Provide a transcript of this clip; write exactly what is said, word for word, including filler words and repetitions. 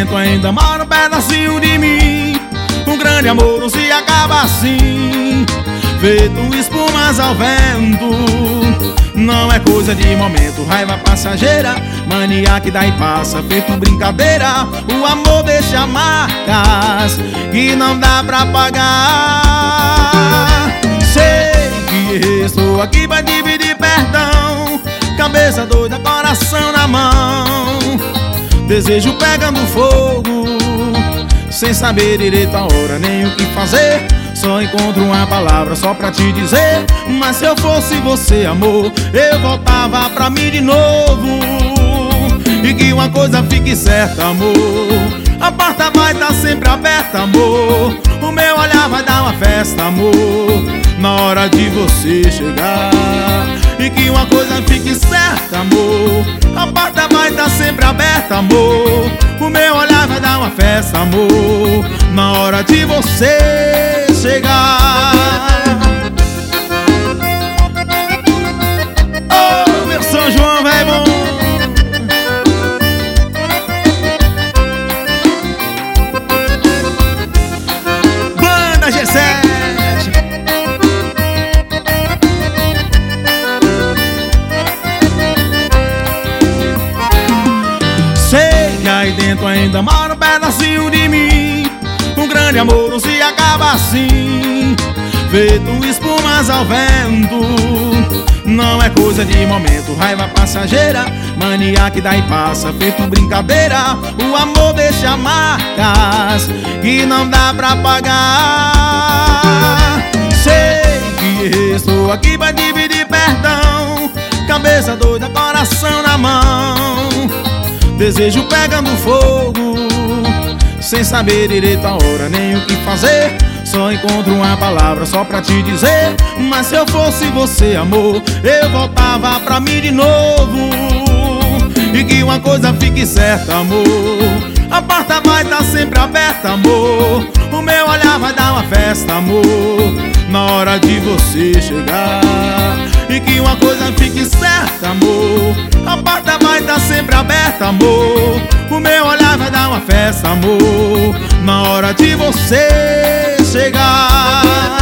dentro ainda mora um pedacinho de mim. Um grande amor não se acaba assim, feito espumas ao vento. Não é coisa de momento, raiva passageira, mania que dá e passa, feito brincadeira. O amor deixa marcas que não dá pra pagar. Sei que errei, estou aqui pra dividir perdão. Cabeça doida, coração na mão, desejo pegando fogo, sem saber direito a hora nem o que fazer. Só encontro uma palavra só pra te dizer: mas se eu fosse você, amor, eu voltava pra mim de novo. E que uma coisa fique certa, amor, a porta vai estar sempre aberta, amor. O meu olhar vai dar uma festa, amor, na hora de você chegar. E que uma coisa fique certa, amor, a porta vai estar sempre aberta, amor. O meu olhar vai dar uma festa, amor, na hora de você chegar. Oh, meu São João, velho bom. Banda G sete. Sei que aí dentro ainda mora um pedacinho de mim. Um grande amor não se acaba assim, feito espumas ao vento. Não é coisa de momento, raiva passageira, mania que dá e passa, feito brincadeira. O amor deixa marcas que não dá pra pagar. Sei que errei, estou aqui pra dividir perdão. Cabeça doida, coração na mão, desejo pegando fogo, sem saber direito a hora nem o que fazer. Só encontro uma palavra só pra te dizer: mas se eu fosse você, amor, eu voltava pra mim de novo. E que uma coisa fique certa, amor, a porta vai estar sempre aberta, amor. O meu olhar vai dar uma festa, amor, na hora de você chegar. E que uma coisa fique certa, amor, a porta vai estar sempre aberta, amor. O meu olhar vai dar uma festa, amor, na hora de você chegar.